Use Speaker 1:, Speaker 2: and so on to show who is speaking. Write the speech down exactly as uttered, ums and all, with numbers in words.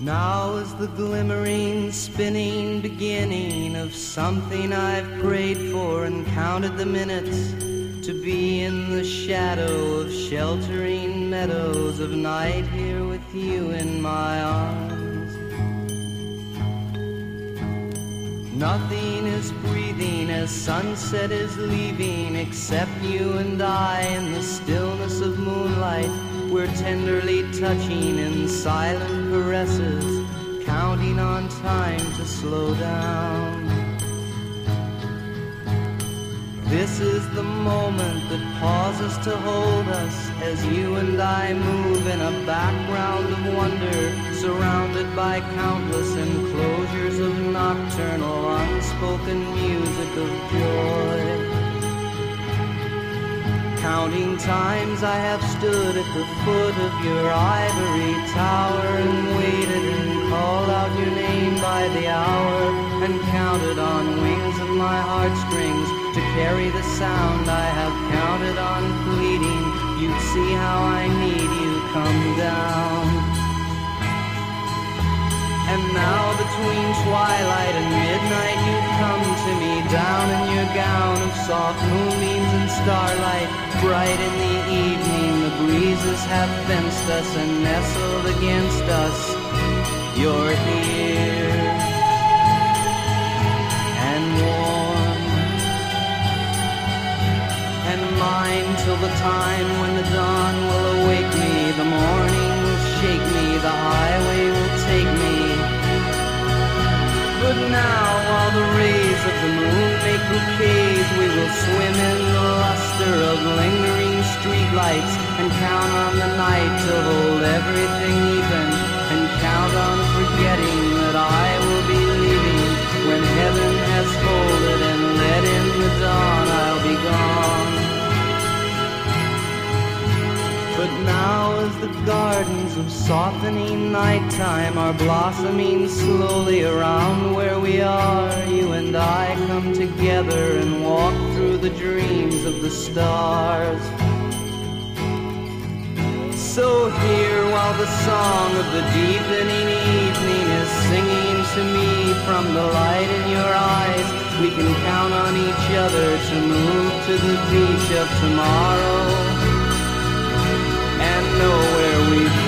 Speaker 1: Now is the glimmering, spinning beginning of something I've prayed for and counted the minutes, to be in the shadow of sheltering meadows of night here with you in my arms. Nothing is breathing as sunset is leaving except you and I in the stillness of moonlight. We're tenderly touching in silent caresses, counting on time to slow down. This is the moment that pauses to hold us as you and I move in a background of wonder, surrounded by countless enclosures of nocturnal, unspoken music of joy. Counting times I have stood at the foot of your ivory tower and waited and called out your name by the hour and counted on wings of my heartstrings to carry the sound I have counted on pleading. You'd see how I need you, come down. And now between twilight and midnight you've come to me, down in your gown of soft moonbeams and starlight. Bright in the evening the breezes have fenced us and nestled against us. You're here and warm and mine till the time when the dawn will awake me, the morning will shake me, the highway will take me. But now, while the rays of the moon make bouquets, we will swim in the luster of lingering streetlights and count on the night to hold everything even, and count on forgetting that I will be leaving when heaven has folded and let in the dawn. I'll be gone. But now as the gardens of softening nighttime are blossoming slowly around where we are, you and I come together and walk through the dreams of the stars. So here, while the song of the deepening evening is singing to me from the light in your eyes, we can count on each other to move to the beach of tomorrow and know where we've